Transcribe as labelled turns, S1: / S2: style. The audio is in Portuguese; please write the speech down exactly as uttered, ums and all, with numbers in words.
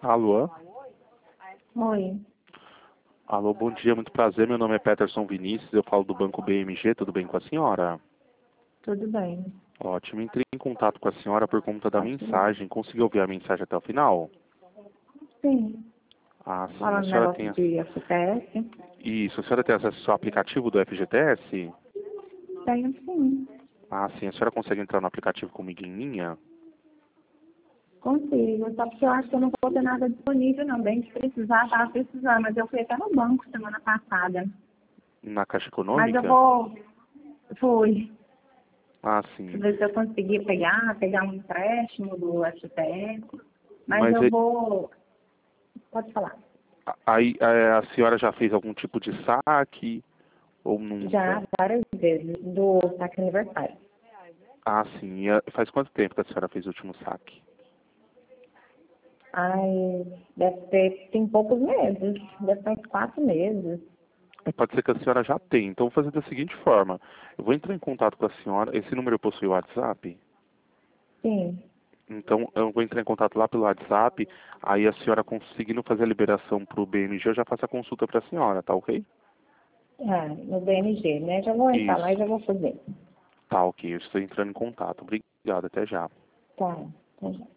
S1: Alô?
S2: Oi,
S1: Alô, bom dia, muito prazer. Meu nome é Peterson Vinícius, eu falo do Banco B M G, tudo bem com a senhora?
S2: tudo bem?
S1: Ótimo, entrei em contato com a senhora por conta da mensagem. Conseguiu ouvir a mensagem até o final?
S2: Sim,
S1: Ah, sim. A
S2: falando
S1: senhora
S2: negócio
S1: tem...
S2: de F T S.
S1: Isso, a senhora tem acesso ao aplicativo do F G T S?
S2: Tenho sim,
S1: Ah, sim. A senhora consegue entrar no aplicativo comigo em linha?
S2: consigo. Só porque eu acho que eu não vou ter nada disponível não. Bem, se precisar, tava precisando. Mas eu fui até no banco semana passada.
S1: Na Caixa
S2: Mas eu
S1: Econômica?
S2: vou, fui,
S1: Ah, sim.
S2: ver se eu conseguir pegar, pegar um empréstimo do F T S. Mas
S1: Mas
S2: eu
S1: é-
S2: vou, pode falar.
S1: aí é, a senhora já fez algum tipo de saque ou
S2: Já
S1: nunca?
S2: várias vezes, do saque aniversário.
S1: Ah, sim. E, ah, faz quanto tempo que a senhora fez o último saque?
S2: Ai, deve ter, tem poucos meses. Deve ter uns quatro meses.
S1: É, pode ser que a senhora já tenha. Então, vou fazer da seguinte forma. Eu vou entrar em contato com a senhora. Esse número possui o WhatsApp?
S2: Sim.
S1: Então, eu vou entrar em contato lá pelo WhatsApp. Aí, a senhora conseguindo fazer a liberação para o B M G, eu já faço a consulta para a senhora, tá ok?
S2: Ah, no B N G, né? Já vou entrar lá e
S1: Isso.
S2: já vou fazer.
S1: Tá ok. Eu estou entrando em contato. Obrigado. Até já.
S2: Tá, tá.